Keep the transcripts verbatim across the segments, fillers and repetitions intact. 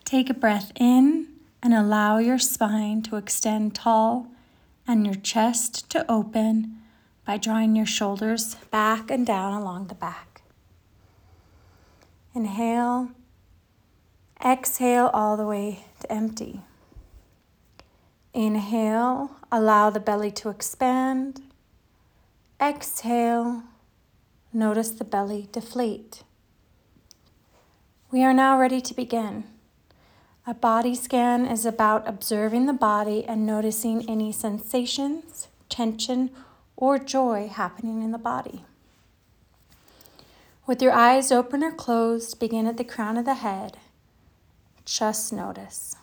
Take a breath in and allow your spine to extend tall and your chest to open by drawing your shoulders back and down along the back. Inhale, exhale all the way to empty. Inhale, allow the belly to expand. Exhale, notice the belly deflate. We are now ready to begin. A body scan is about observing the body and noticing any sensations, tension, or joy happening in the body. With your eyes open or closed, begin at the crown of the head. Just notice.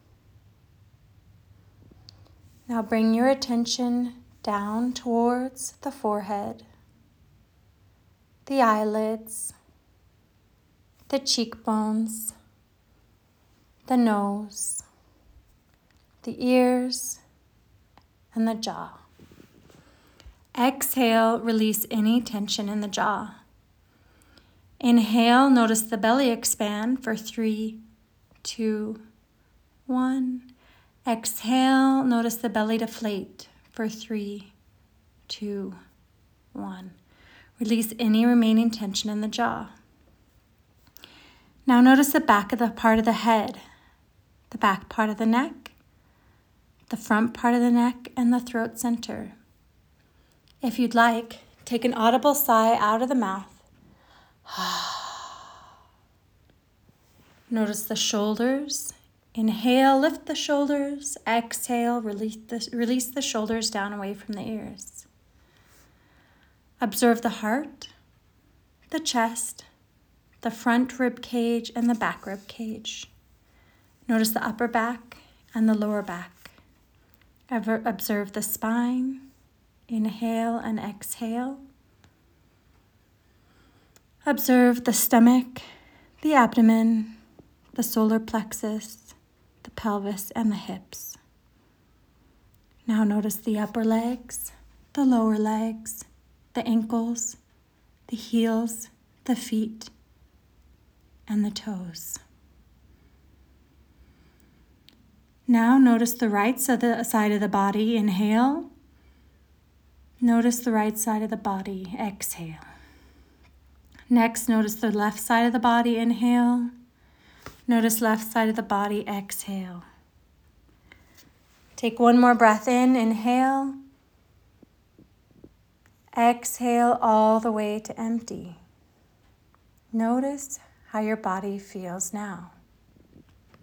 Now bring your attention down towards the forehead, the eyelids, the cheekbones, the nose, the ears, and the jaw. Exhale, release any tension in the jaw. Inhale, notice the belly expand for three, two, one. Exhale, notice the belly deflate for three, two, one. Release any remaining tension in the jaw. Now notice the back of the part of the head, the back part of the neck, the front part of the neck, and the throat center. If you'd like, take an audible sigh out of the mouth. Notice the shoulders. Inhale, lift the shoulders. Exhale, release the, release the shoulders down away from the ears. Observe the heart, the chest, the front rib cage, and the back rib cage. Notice the upper back and the lower back. Ever observe the spine. Inhale and exhale. Observe the stomach, the abdomen, the solar plexus, the pelvis, and the hips. Now notice the upper legs, the lower legs, the ankles, the heels, the feet, and the toes. Now notice the right side of the body. Inhale. Notice the right side of the body. Exhale. Next, notice the left side of the body. Inhale. Notice left side of the body. Exhale. Take one more breath in. Inhale. Exhale all the way to empty. Notice how your body feels now.